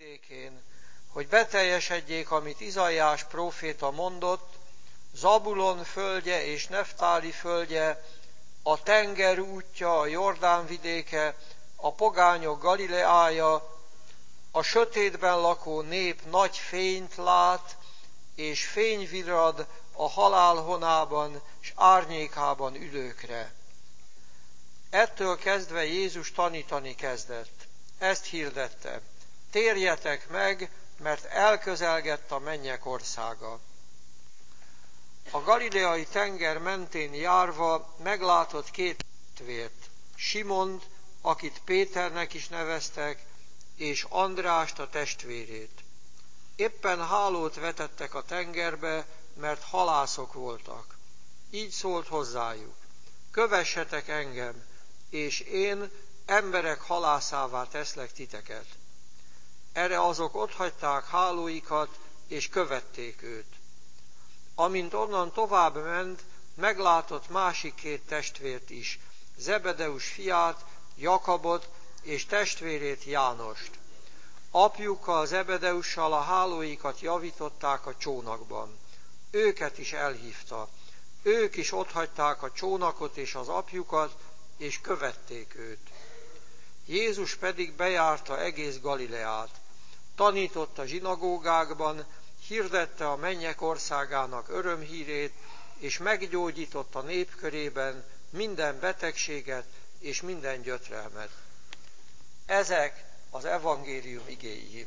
vidékén, hogy beteljesedjék, amit Izaiás próféta mondott: Zabulon földje és Neftáli földje, a tenger útja, a Jordán vidéke, a pogányok Galileája, a sötétben lakó nép nagy fényt lát, és fény virrad a halál honában és árnyékában ülőkre. Ettől kezdve Jézus tanítani kezdett. Ezt hirdette: térjetek meg, mert elközelgett a mennyek országa. A galileai tenger mentén járva meglátott két testvért, Simont, akit Péternek is neveztek, és Andrást, a testvérét. Éppen hálót vetettek a tengerbe, mert halászok voltak. Így szólt hozzájuk: kövessetek engem, és én emberek halászává teszlek titeket. Erre azok otthagyták hálóikat, és követték őt. Amint onnan tovább ment, meglátott másik két testvért is, Zebedeus fiát, Jakabot, és testvérét, Jánost. Apjukkal, Zebedeussal a hálóikat javították a csónakban. Őket is elhívta. Ők is otthagyták a csónakot és az apjukat, és követték őt. Jézus pedig bejárta egész Galileát. Tanította zsinagógákban, hirdette a mennyek országának örömhírét, és meggyógyította nép körében minden betegséget és minden gyötrelmet. Ezek az evangélium igéi.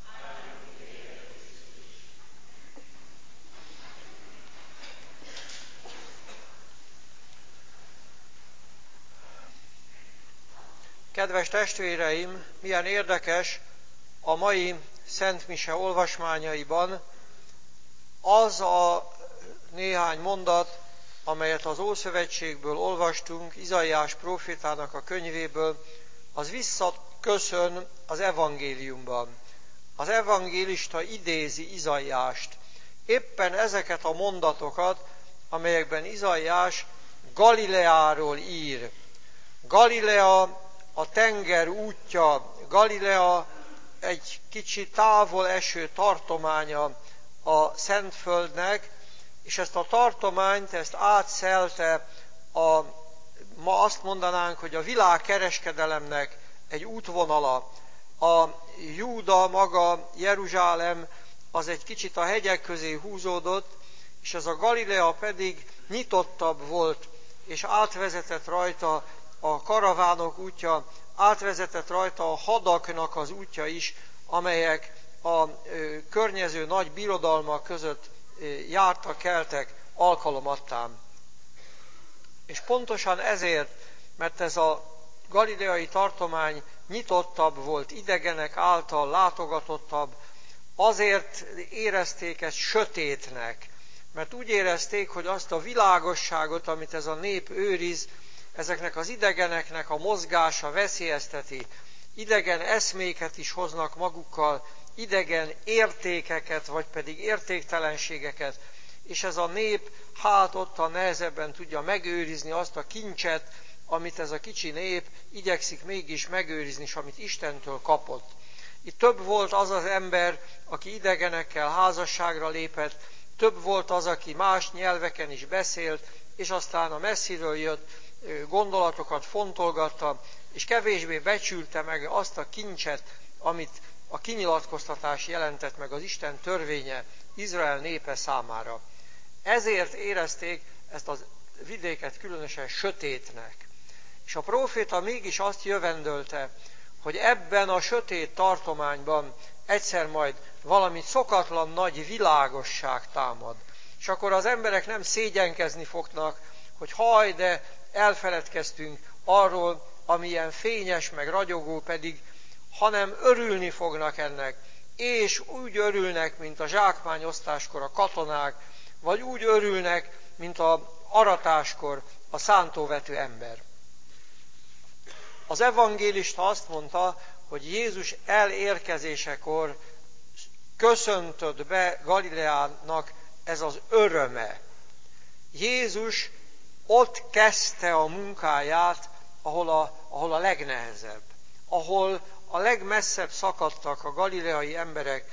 Kedves testvéreim, milyen érdekes a mai Szent Mise olvasmányaiban az a néhány mondat, amelyet az Ószövetségből olvastunk, Izaiás prófétának a könyvéből, az visszaköszön az evangéliumban. Az evangélista idézi Izaiást. Éppen ezeket a mondatokat, amelyekben Izaiás Galileáról ír. Galilea a tenger útja, Galilea egy kicsi távol eső tartománya a Szentföldnek, és ezt a tartományt, ezt átszelte ma azt mondanánk, hogy a világkereskedelemnek egy útvonala. A Júda maga, Jeruzsálem, az egy kicsit a hegyek közé húzódott, és ez a Galilea pedig nyitottabb volt, és átvezetett rajta a karavánok útja, átvezetett rajta a hadaknak az útja is, amelyek a környező nagy birodalmak között jártak, keltek alkalomattán. És pontosan ezért, mert ez a galileai tartomány nyitottabb volt, idegenek által látogatottabb, azért érezték ezt sötétnek, mert úgy érezték, hogy azt a világosságot, amit ez a nép őriz, ezeknek az idegeneknek a mozgása veszélyezteti. Idegen eszméket is hoznak magukkal, idegen értékeket, vagy pedig értéktelenségeket, és ez a nép ottan nehezebben tudja megőrizni azt a kincset, amit ez a kicsi nép igyekszik mégis megőrizni, és amit Istentől kapott. Itt több volt az az ember, aki idegenekkel házasságra lépett, több volt az, aki más nyelveken is beszélt, és aztán a messziről jött gondolatokat fontolgatta, és kevésbé becsülte meg azt a kincset, amit a kinyilatkoztatás jelentett meg, az Isten törvénye Izrael népe számára. Ezért érezték ezt a vidéket különösen sötétnek. És a próféta mégis azt jövendölte, hogy ebben a sötét tartományban egyszer majd valami szokatlan nagy világosság támad. És akkor az emberek nem szégyenkezni fognak, hogy haj, de elfeledkeztünk arról, ami ilyen fényes, meg ragyogó pedig, hanem örülni fognak ennek. És úgy örülnek, mint a zsákmányosztáskor a katonák, vagy úgy örülnek, mint az aratáskor a szántóvető ember. Az evangélista azt mondta, hogy Jézus elérkezésekor köszöntött be Galileának ez az öröme. Jézus ott kezdte a munkáját, ahol a legnehezebb, ahol a legmesszebb szakadtak a galileai emberek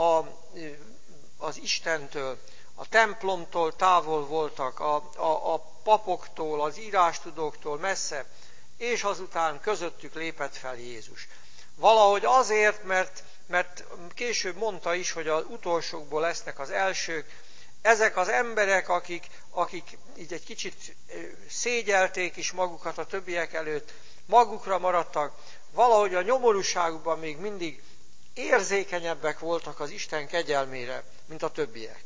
az Istentől, a templomtól távol voltak, a papoktól, az írástudóktól messze, és azután közöttük lépett fel Jézus. Valahogy azért, mert később mondta is, hogy az utolsókból lesznek az elsők, ezek az emberek, akik így egy kicsit szégyelték is magukat a többiek előtt, magukra maradtak, valahogy a nyomorúságukban még mindig érzékenyebbek voltak az Isten kegyelmére, mint a többiek.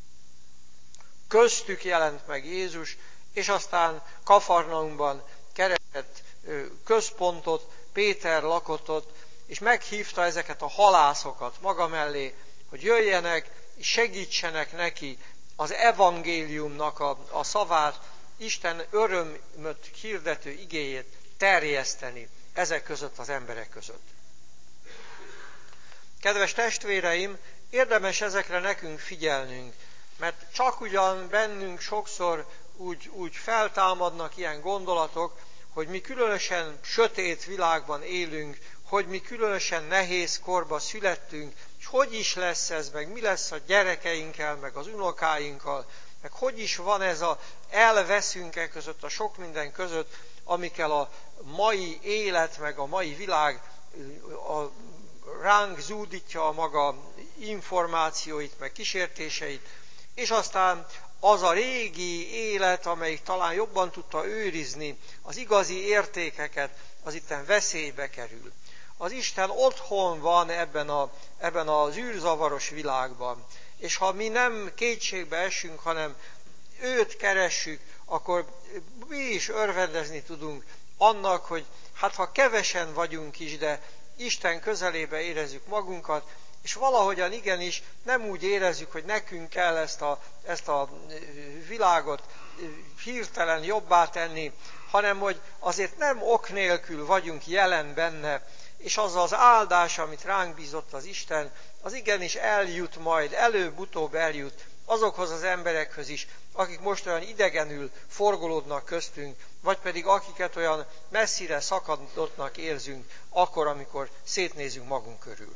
Köztük jelent meg Jézus, és aztán Kafarnaumban keresett központot, Péter lakott ott, és meghívta ezeket a halászokat maga mellé, hogy jöjjenek és segítsenek neki az evangéliumnak a szavát, Isten örömöt hirdető igéjét terjeszteni ezek között az emberek között. Kedves testvéreim, érdemes ezekre nekünk figyelnünk, mert csak ugyan bennünk sokszor úgy feltámadnak ilyen gondolatok, hogy mi különösen sötét világban élünk, hogy mi különösen nehéz korba születtünk, és hogy is lesz ez, meg mi lesz a gyerekeinkkel, meg az unokáinkkal, meg hogy is van ez elveszünk-e között, a sok minden között, amikkel a mai élet, meg a mai világ ránk zúdítja a maga információit, meg kísértéseit, és aztán az a régi élet, amelyik talán jobban tudta őrizni az igazi értékeket, az itten veszélybe kerül. Az Isten otthon van ebben az űrzavaros világban, és ha mi nem kétségbe esünk, hanem őt keressük, akkor mi is örvendezni tudunk annak, hogy hát ha kevesen vagyunk is, de Isten közelébe érezzük magunkat, és valahogyan igenis nem úgy érezzük, hogy nekünk kell ezt a világot hirtelen jobbá tenni, hanem hogy azért nem ok nélkül vagyunk jelen benne, és az az áldás, amit ránk bízott az Isten, az igenis eljut majd, előbb-utóbb eljut azokhoz az emberekhöz is, akik most olyan idegenül forgolódnak köztünk, vagy pedig akiket olyan messzire szakadottnak érzünk, akkor, amikor szétnézünk magunk körül.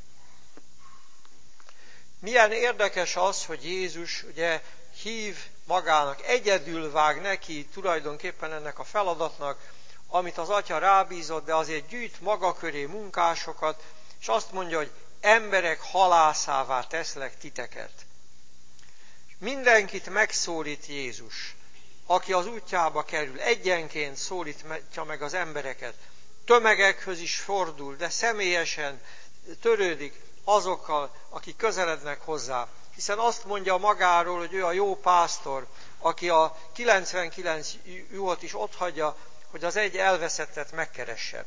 Milyen érdekes az, hogy Jézus ugye hív magának, egyedül vág neki tulajdonképpen ennek a feladatnak, amit az Atya rábízott, de azért gyűjt maga köré munkásokat, és azt mondja, hogy emberek halászává teszlek titeket. Mindenkit megszólít Jézus, aki az útjába kerül, egyenként szólítja meg az embereket, tömegekhöz is fordul, de személyesen törődik azokkal, akik közelednek hozzá. Hiszen azt mondja magáról, hogy ő a jó pásztor, aki a 99 juhot is otthagyja, hogy az egy elveszettet megkeresse.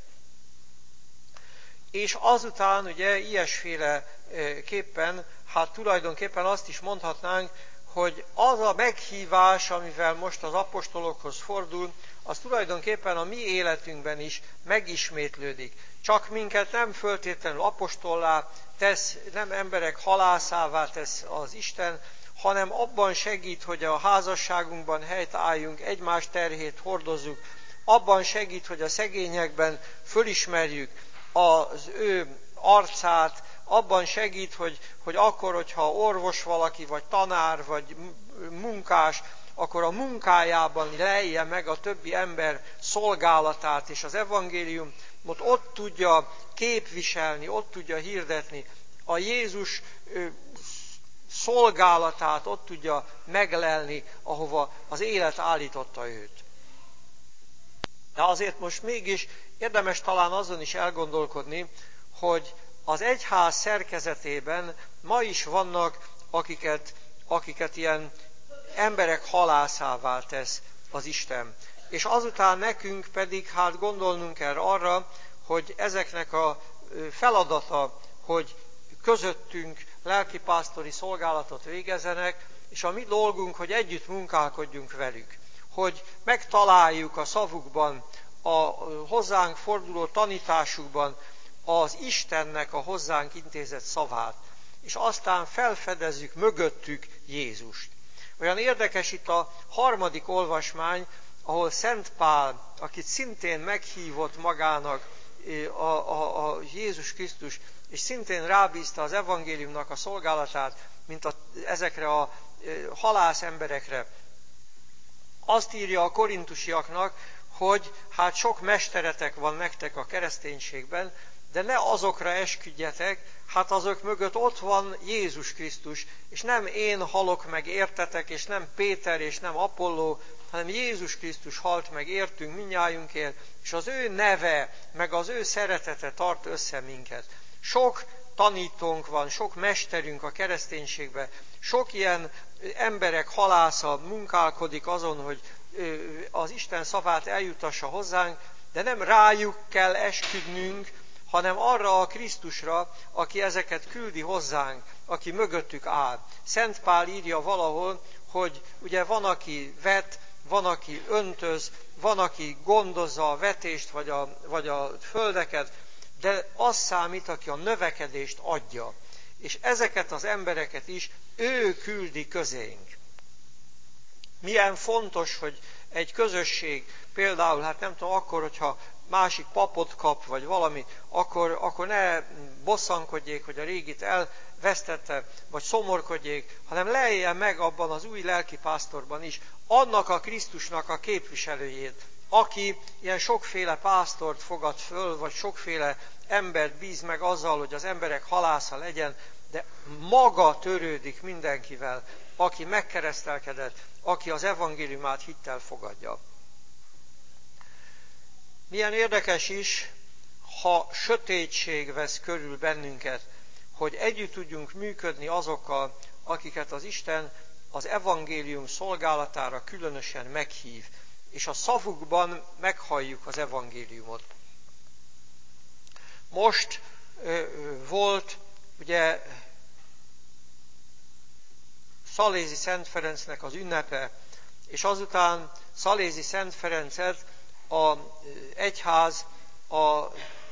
És azután ugye ilyesféleképpen, hát tulajdonképpen azt is mondhatnánk, hogy az a meghívás, amivel most az apostolokhoz fordul, az tulajdonképpen a mi életünkben is megismétlődik. Csak minket nem föltétlenül apostollá tesz, nem emberek halászává tesz az Isten, hanem abban segít, hogy a házasságunkban helyt álljunk, egymás terhét hordozzuk, abban segít, hogy a szegényekben fölismerjük az ő arcát, abban segít, hogy akkor, hogyha orvos valaki, vagy tanár, vagy munkás, akkor a munkájában lelje meg a többi ember szolgálatát, és az evangéliumot ott tudja képviselni, ott tudja hirdetni. A Jézus szolgálatát ott tudja meglelni, ahova az élet állította őt. De azért most mégis érdemes talán azon is elgondolkodni, hogy az egyház szerkezetében ma is vannak, akiket ilyen emberek halászává tesz az Isten. És azután nekünk pedig hát gondolnunk kell arra, hogy ezeknek a feladata, hogy közöttünk lelkipásztori szolgálatot végezzenek, és a mi dolgunk, hogy együtt munkálkodjunk velük. Hogy megtaláljuk a szavukban, a hozzánk forduló tanításukban az Istennek a hozzánk intézett szavát, és aztán felfedezzük mögöttük Jézust. Olyan érdekes itt a 3. olvasmány, ahol Szent Pál, akit szintén meghívott magának a Jézus Krisztus, és szintén rábízta az evangéliumnak a szolgálatát, mint ezekre a halász emberekre. Azt írja a korintusiaknak, hogy hát sok mesteretek van nektek a kereszténységben, de ne azokra esküdjetek, hát azok mögött ott van Jézus Krisztus, és nem én halok meg értetek, és nem Péter, és nem Apolló, hanem Jézus Krisztus halt meg értünk mindnyájunkért, és az ő neve, meg az ő szeretete tart össze minket. Sok tanítónk van, sok mesterünk a kereszténységben, sok ilyen emberek halásza munkálkodik azon, hogy az Isten szavát eljutassa hozzánk, de nem rájuk kell esküdnünk, hanem arra a Krisztusra, aki ezeket küldi hozzánk, aki mögöttük áll. Szent Pál írja valahol, hogy ugye van, aki vet, van, aki öntöz, van, aki gondozza a vetést, vagy a földeket, de az számít, aki a növekedést adja. És ezeket az embereket is ő küldi közénk. Milyen fontos, hogy egy közösség, például, hát nem tudom, akkor, hogyha másik papot kap, vagy valami, akkor ne bosszankodjék, hogy a régit elvesztette, vagy szomorkodjék, hanem leljen meg abban az új lelkipásztorban is annak a Krisztusnak a képviselőjét, aki ilyen sokféle pásztort fogad föl, vagy sokféle embert bíz meg azzal, hogy az emberek halásza legyen, de maga törődik mindenkivel, aki megkeresztelkedett, aki az evangéliumát hittel fogadja. Milyen érdekes is, ha sötétség vesz körül bennünket, hogy együtt tudjunk működni azokkal, akiket az Isten az evangélium szolgálatára különösen meghív, és a szavukban meghalljuk az evangéliumot. Most volt ugye Szalézi Szent Ferencnek az ünnepe, és azután Szalézi Szent Ferencet az egyház a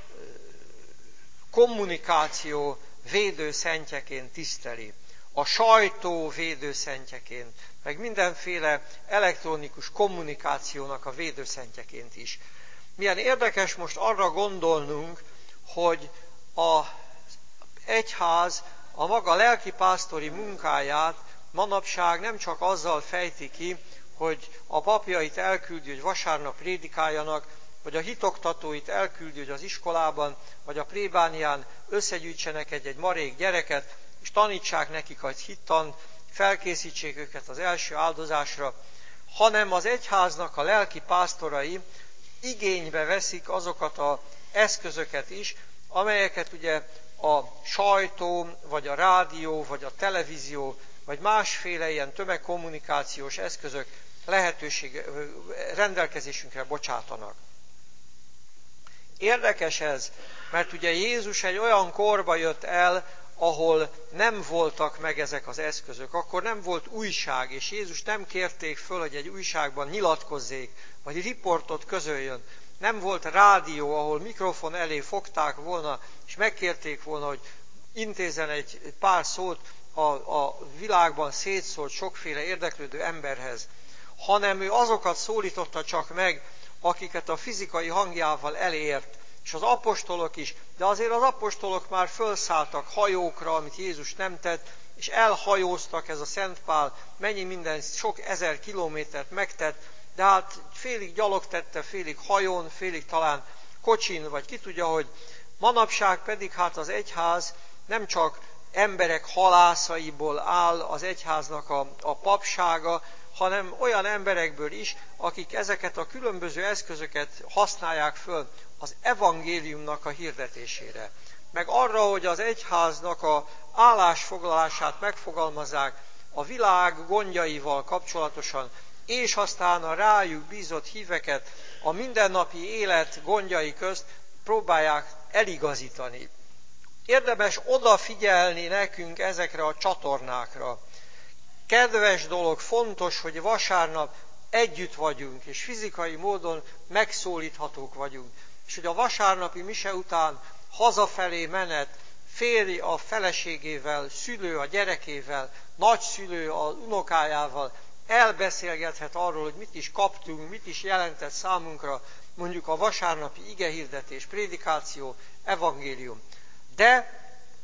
kommunikáció védőszentjeként tiszteli, a sajtó védőszentjeként, meg mindenféle elektronikus kommunikációnak a védőszentjeként is. Milyen érdekes most arra gondolnunk, hogy az egyház a maga lelkipásztori munkáját manapság nem csak azzal fejti ki, hogy a papjait elküldi, hogy vasárnap prédikáljanak, vagy a hitoktatóit elküldi, hogy az iskolában, vagy a plébánián összegyűjtsenek egy marék gyereket, és tanítsák nekik a hittant, felkészítsék őket az első áldozásra, hanem az egyháznak a lelki pásztorai igénybe veszik azokat az eszközöket is, amelyeket ugye a sajtó, vagy a rádió, vagy a televízió, vagy másféle ilyen tömegkommunikációs eszközök rendelkezésünkre bocsátanak. Érdekes ez, mert ugye Jézus egy olyan korba jött el, ahol nem voltak meg ezek az eszközök, akkor nem volt újság, és Jézus nem kérték föl, hogy egy újságban nyilatkozzék, vagy riportot közöljön. Nem volt rádió, ahol mikrofon elé fogták volna, és megkérték volna, hogy intézzen egy pár szót a világban szétszólt sokféle érdeklődő emberhez, hanem ő azokat szólította csak meg, akiket a fizikai hangjával elért, és az apostolok is, de azért az apostolok már fölszálltak hajókra, amit Jézus nem tett, és elhajóztak, ez a Szent Pál mennyi minden, sok ezer kilométert megtett, de hát félig gyalog tette, félig hajón, félig talán kocsin, vagy ki tudja, hogy manapság pedig hát az egyház nem csak emberek halászaiból áll az egyháznak a papsága, hanem olyan emberekből is, akik ezeket a különböző eszközöket használják föl az evangéliumnak a hirdetésére. Meg arra, hogy az egyháznak az állásfoglalását megfogalmazzák a világ gondjaival kapcsolatosan, és aztán a rájuk bízott híveket a mindennapi élet gondjai közt próbálják eligazítani. Érdemes odafigyelni nekünk ezekre a csatornákra. Kedves dolog, fontos, hogy vasárnap együtt vagyunk, és fizikai módon megszólíthatók vagyunk. És hogy a vasárnapi mise után hazafelé menet, férj a feleségével, szülő a gyerekével, nagyszülő az unokájával elbeszélgethet arról, hogy mit is kaptunk, mit is jelentett számunkra mondjuk a vasárnapi igehirdetés, prédikáció, evangélium. De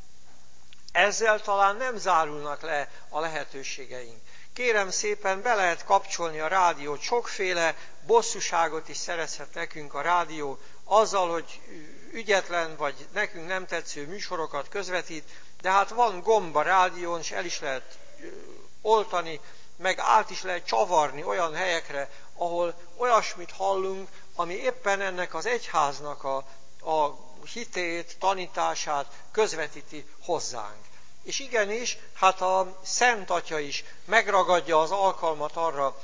ezzel talán nem zárulnak le a lehetőségeink. Kérem szépen, be lehet kapcsolni a rádiót, sokféle bosszúságot is szerezhet nekünk a rádió, azzal, hogy ügyetlen vagy nekünk nem tetsző műsorokat közvetít, de hát van gomb a rádión, és el is lehet oltani, meg át is lehet csavarni olyan helyekre, ahol olyasmit hallunk, ami éppen ennek az egyháznak a hitét, tanítását közvetíti hozzánk. És igenis, hát a Szent Atya is megragadja az alkalmat arra,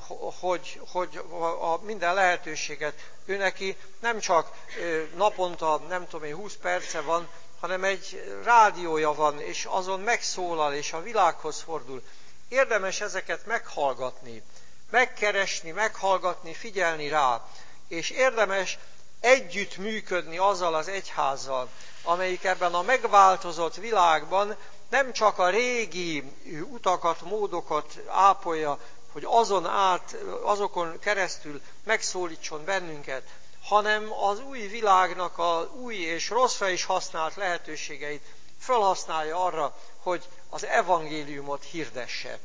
hogy a minden lehetőséget ő neki nem csak naponta, nem tudom én, 20 perce van, hanem egy rádiója van, és azon megszólal, és a világhoz fordul. Érdemes ezeket meghallgatni, megkeresni, meghallgatni, figyelni rá, és érdemes együtt működni azzal az egyházzal, amelyik ebben a megváltozott világban nem csak a régi utakat, módokat ápolja, hogy azokon keresztül megszólítson bennünket, hanem az új világnak a új és rosszra is használt lehetőségeit felhasználja arra, hogy az evangéliumot hirdesse.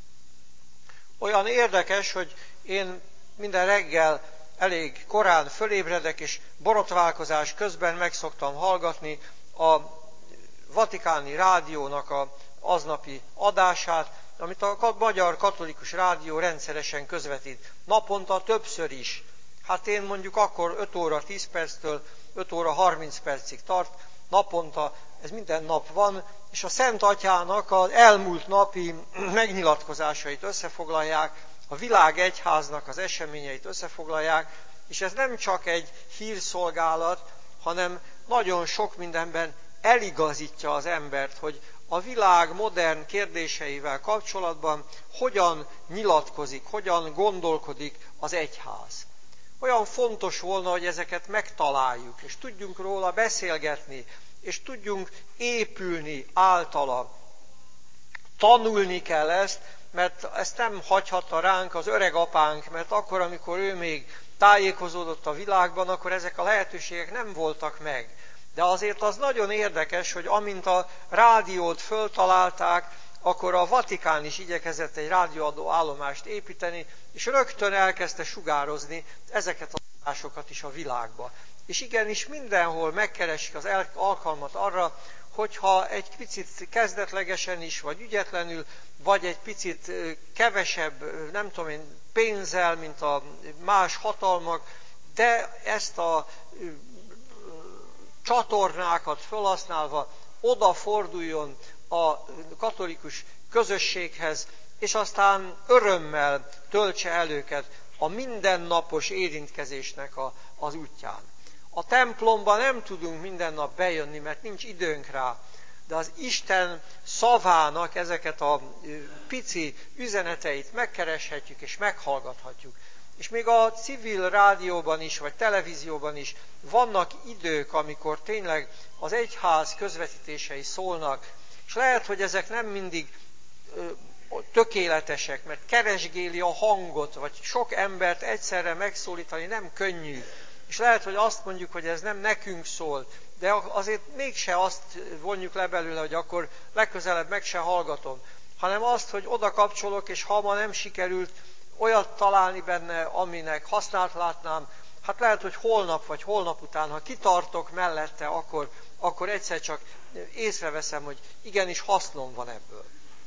Olyan érdekes, hogy én minden reggel elég korán fölébredek, és borotválkozás közben meg szoktam hallgatni a Vatikáni Rádiónak az aznapi adását, amit a Magyar Katolikus Rádió rendszeresen közvetít. Naponta többször is. Hát én mondjuk akkor 5 óra 10 perctől 5 óra 30 percig tart, naponta, ez minden nap van, és a Szent Atyának az elmúlt napi megnyilatkozásait összefoglalják, a világ egyháznak az eseményeit összefoglalják, és ez nem csak egy hírszolgálat, hanem nagyon sok mindenben eligazítja az embert, hogy a világ modern kérdéseivel kapcsolatban hogyan nyilatkozik, hogyan gondolkodik az egyház. Olyan fontos volna, hogy ezeket megtaláljuk, és tudjunk róla beszélgetni, és tudjunk épülni általa. Tanulni kell ezt, mert ezt nem hagyhatta ránk az öreg apánk, mert akkor, amikor ő még tájékozódott a világban, akkor ezek a lehetőségek nem voltak meg. De azért az nagyon érdekes, hogy amint a rádiót föltalálták, akkor a Vatikán is igyekezett egy rádióadó állomást építeni, és rögtön elkezdte sugározni ezeket az adásokat is a világba. És igenis mindenhol megkeresik az alkalmat arra, hogyha egy picit kezdetlegesen is, vagy ügyetlenül, vagy egy picit kevesebb, nem tudom én, pénzzel, mint a más hatalmak, de ezt a csatornákat felhasználva odaforduljon a katolikus közösséghez, és aztán örömmel töltse el őket a mindennapos érintkezésnek az útján. A templomba nem tudunk minden nap bejönni, mert nincs időnk rá, de az Isten szavának ezeket a pici üzeneteit megkereshetjük és meghallgathatjuk. És még a civil rádióban is, vagy televízióban is vannak idők, amikor tényleg az egyház közvetítései szólnak, és lehet, hogy ezek nem mindig tökéletesek, mert keresgéli a hangot, vagy sok embert egyszerre megszólítani nem könnyű. És lehet, hogy azt mondjuk, hogy ez nem nekünk szól, de azért mégse azt vonjuk le belőle, hogy akkor legközelebb meg se hallgatom, hanem azt, hogy oda kapcsolok, és ha ma nem sikerült olyat találni benne, aminek hasznát látnám, hát lehet, hogy holnap vagy holnap után, ha kitartok mellette, akkor egyszer csak észreveszem, hogy igenis hasznom van ebből.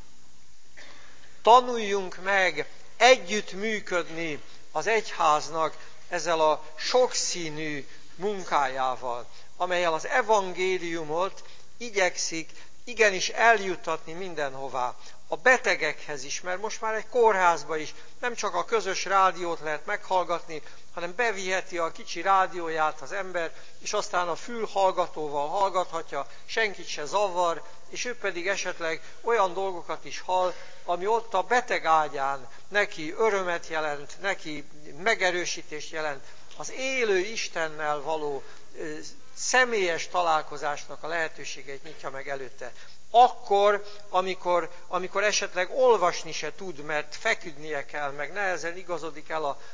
Tanuljunk meg együtt működni az egyháznak ezzel a sokszínű munkájával, amellyel az evangéliumot igyekszik igenis eljuttatni mindenhová, a betegekhez is, mert most már egy kórházba is nem csak a közös rádiót lehet meghallgatni, hanem beviheti a kicsi rádióját az ember, és aztán a fülhallgatóval hallgathatja, senkit se zavar, és ő pedig esetleg olyan dolgokat is hall, ami ott a beteg ágyán neki örömet jelent, neki megerősítést jelent, az élő Istennel való személyes találkozásnak a lehetőségeit nyitja meg előtte. Akkor, amikor esetleg olvasni se tud, mert feküdnie kell, meg nehezen igazodik el a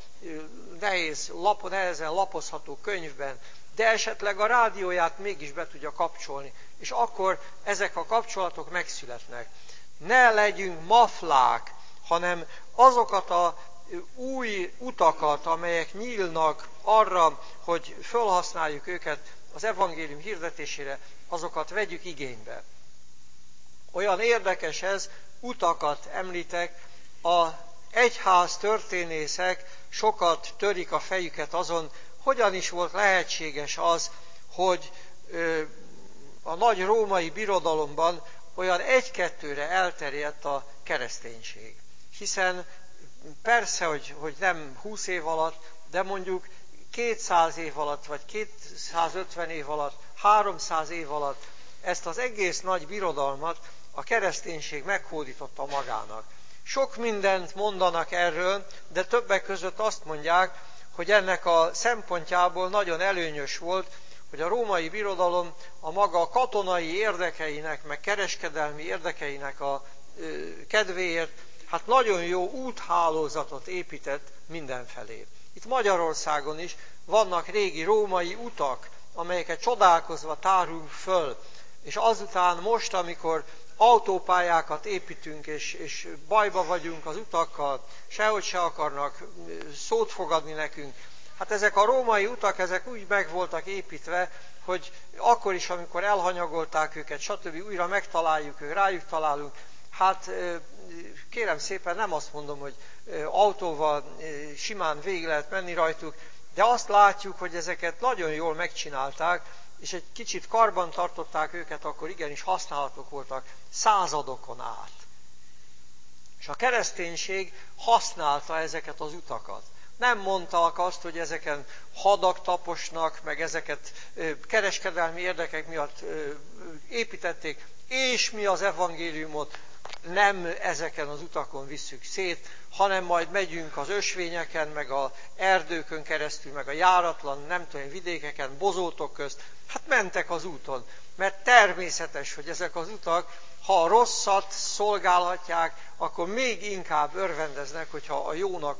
nehezen lapozható könyvben, de esetleg a rádióját mégis be tudja kapcsolni, és akkor ezek a kapcsolatok megszületnek. Ne legyünk maflák, hanem azokat a új utakat, amelyek nyílnak arra, hogy felhasználjuk őket az evangélium hirdetésére, azokat vegyük igénybe. Olyan érdekes ez, utakat említek, az egyház történészek sokat törik a fejüket azon, hogyan is volt lehetséges az, hogy a nagy római birodalomban olyan egy-kettőre elterjedt a kereszténység. Hiszen persze, hogy nem 20 év alatt, de mondjuk 200 év alatt, vagy 250 év alatt, 300 év alatt ezt az egész nagy birodalmat a kereszténység meghódította magának. Sok mindent mondanak erről, de többek között azt mondják, hogy ennek a szempontjából nagyon előnyös volt, hogy a római birodalom a maga katonai érdekeinek, meg kereskedelmi érdekeinek a kedvéért, hát nagyon jó úthálózatot épített mindenfelé. Itt Magyarországon is vannak régi római utak, amelyeket csodálkozva tárunk föl, és azután most, amikor autópályákat építünk, és bajba vagyunk az utakkal, sehogy se akarnak szót fogadni nekünk. Hát ezek a római utak, ezek úgy meg voltak építve, hogy akkor is, amikor elhanyagolták őket, stb. Újra megtaláljuk őket, rájuk találunk. Hát kérem szépen, nem azt mondom, hogy autóval simán végig lehet menni rajtuk, de azt látjuk, hogy ezeket nagyon jól megcsinálták, és egy kicsit karban tartották őket, akkor igenis használhatók voltak századokon át. És a kereszténység használta ezeket az utakat. Nem mondták azt, hogy ezeken hadak taposnak, meg ezeket kereskedelmi érdekek miatt építették, és mi az evangéliumot nem ezeken az utakon visszük szét, hanem majd megyünk az ösvényeken, meg az erdőkön keresztül, meg a járatlan, nem tudom, vidékeken, bozótok közt. Hát mentek az úton, mert természetes, hogy ezek az utak, ha a rosszat szolgálhatják, akkor még inkább örvendeznek, hogyha a jónak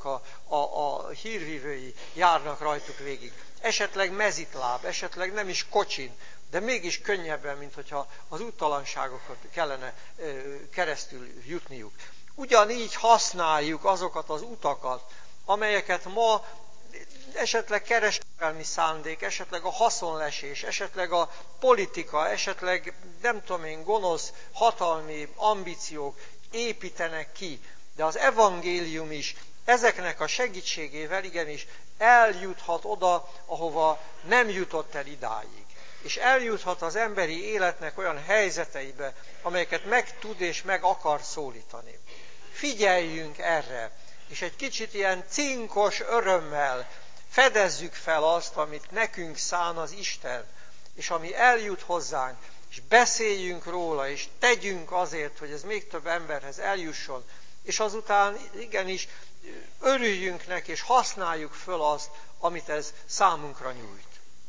a hírvívői járnak rajtuk végig. Esetleg mezitláb, esetleg nem is kocsin, de mégis könnyebben, mint hogyha az úttalanságokat kellene keresztül jutniuk. Ugyanígy használjuk azokat az utakat, amelyeket ma esetleg kereskedelmi szándék, esetleg a haszonlesés, esetleg a politika, esetleg nem tudom én, gonosz, hatalmi ambíciók építenek ki. De az evangélium is ezeknek a segítségével igenis eljuthat oda, ahova nem jutott el idáig. És eljuthat az emberi életnek olyan helyzeteibe, amelyeket meg tud és meg akar szólítani. Figyeljünk erre, és egy kicsit ilyen cinkos örömmel fedezzük fel azt, amit nekünk szán az Isten, és ami eljut hozzánk, és beszéljünk róla, és tegyünk azért, hogy ez még több emberhez eljusson, és azután igenis örüljünk neki, és használjuk föl azt, amit ez számunkra nyújt.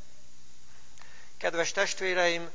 Kedves testvéreim,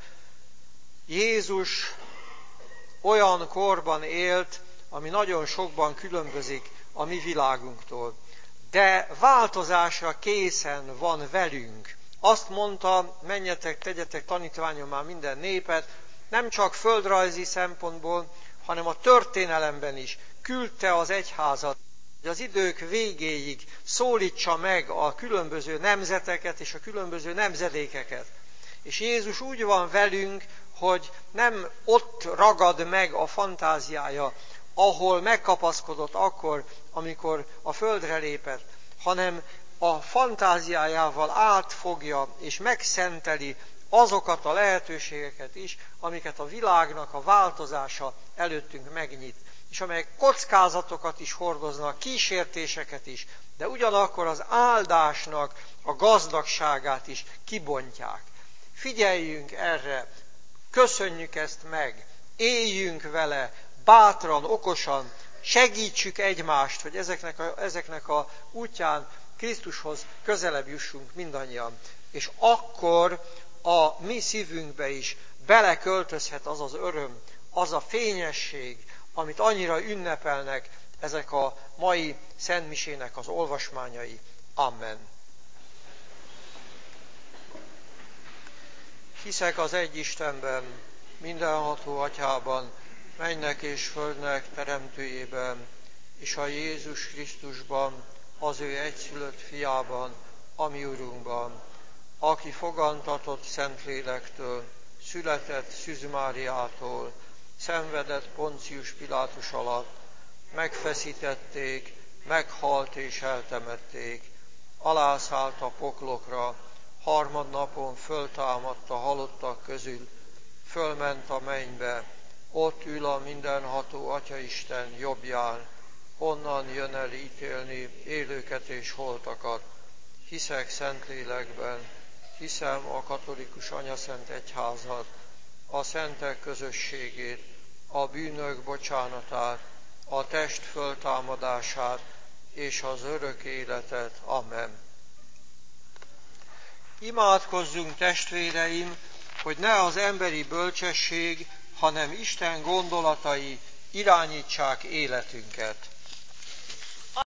Jézus olyan korban élt, ami nagyon sokban különbözik a mi világunktól. De változásra készen van velünk. Azt mondta, menjetek, tegyetek tanítványommá minden népet, nem csak földrajzi szempontból, hanem a történelemben is küldte az egyházat, hogy az idők végéig szólítsa meg a különböző nemzeteket és a különböző nemzedékeket. És Jézus úgy van velünk, hogy nem ott ragad meg a fantáziája, ahol megkapaszkodott akkor, amikor a földre lépett, hanem a fantáziájával átfogja és megszenteli azokat a lehetőségeket is, amiket a világnak a változása előttünk megnyit, és amelyek kockázatokat is hordoznak, kísértéseket is, de ugyanakkor az áldásnak a gazdagságát is kibontják. Figyeljünk erre, köszönjük ezt meg, éljünk vele, bátran, okosan, segítsük egymást, hogy ezeknek a útján Krisztushoz közelebb jussunk mindannyian. És akkor a mi szívünkbe is beleköltözhet az az öröm, az a fényesség, amit annyira ünnepelnek ezek a mai szentmisének az olvasmányai. Amen. Hiszek az egy Istenben, mindenható Atyában, mennek és földnek teremtőjében, és a Jézus Krisztusban, az ő egyszülött fiában, a mi Urunkban, aki fogantatott Szentlélektől, született Szűz Máriától, szenvedett Poncius Pilátus alatt, megfeszítették, meghalt és eltemették, alászállt a poklokra, harmadnapon föltámadt a halottak közül, fölment a mennybe, ott ül a mindenható Atyaisten jobbján, onnan jön el ítélni élőket és holtakat. Hiszek Szentlélekben, hiszem a katolikus anyaszent egyházat, a szentek közösségét, a bűnök bocsánatát, a test föltámadását és az örök életet. Amen. Imádkozzunk, testvéreim, hogy ne az emberi bölcsesség, hanem Isten gondolatai irányítsák életünket.